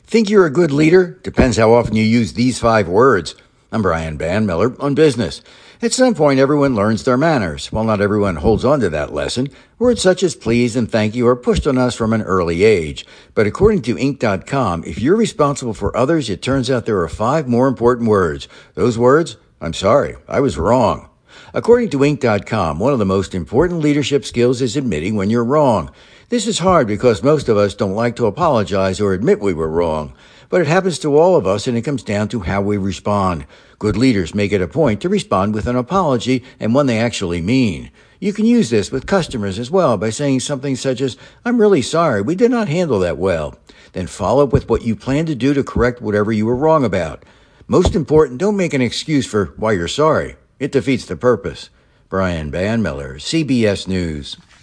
Think you're a good leader? Depends how often you use these 5 words. I'm Brian Van Miller on business. At some point, everyone learns their manners. While not everyone holds on to that lesson, words such as please and thank you are pushed on us from an early age. But according to Inc.com, if you're responsible for others, it turns out there are 5 more important words. Those words, I'm sorry, I was wrong. According to Inc.com, one of the most important leadership skills is admitting when you're wrong. This is hard because most of us don't like to apologize or admit we were wrong. But it happens to all of us, and it comes down to how we respond. Good leaders make it a point to respond with an apology and one they actually mean. You can use this with customers as well by saying something such as, I'm really sorry, we did not handle that well. Then follow up with what you plan to do to correct whatever you were wrong about. Most important, don't make an excuse for why you're sorry. It defeats the purpose. Brian Van Miller, CBS News.